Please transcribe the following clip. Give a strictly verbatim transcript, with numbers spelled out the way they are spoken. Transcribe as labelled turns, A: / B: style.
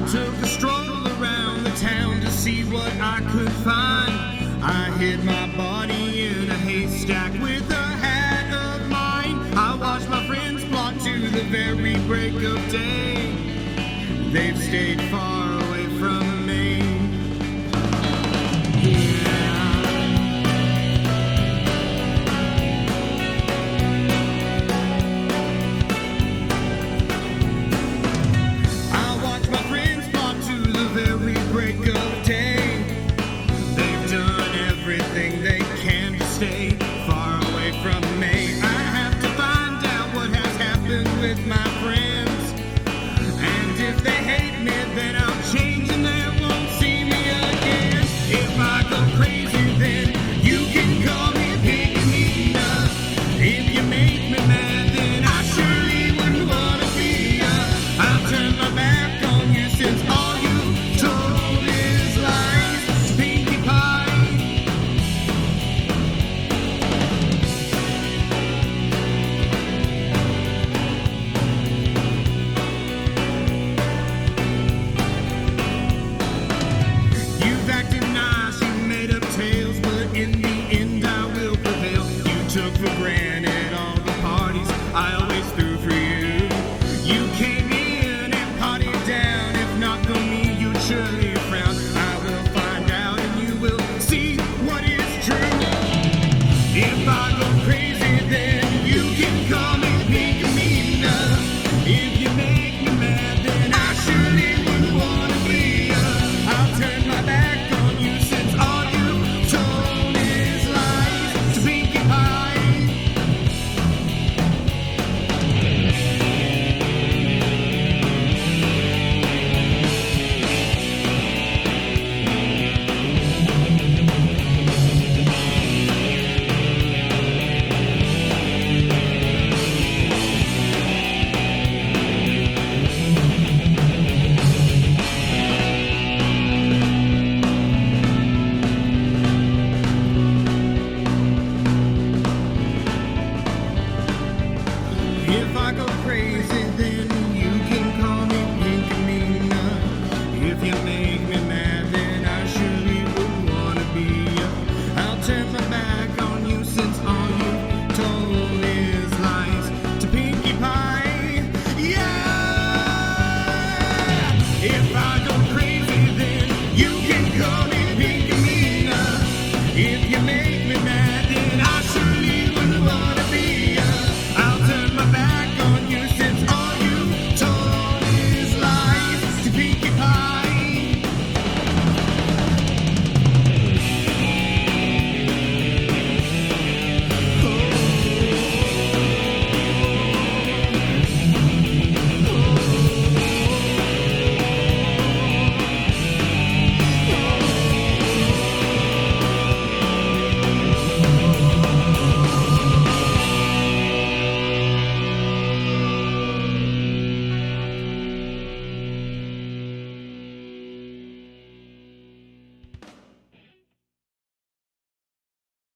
A: took a stroll around the town to see what I could find. I hid my body in a haystack with a hat of mine. I watched my friends plot to the very break of day. They've stayed far away from me. Everything they can to stay far away from me. I have to find out what has happened with my friends, and if they hate me, then I'll change and they won't see me again. If I go crazy, then you can call me Pygmina. If you make me mad, then I surely wouldn't wanna be ya. I'll turn my back on you since all you told is lies. Pinkie Pie. Took for granted all the parties I always threw for you. You came in and partied down. If not for me, you'd surely frown. I will find out and you will see what is true. If I go crazy, then you can call me Pygmina. If you make me mad, then I surely wouldn't wanna be ya. I'll turn my back on you since all you told is lies. So Pinkie Pie. If I go crazy,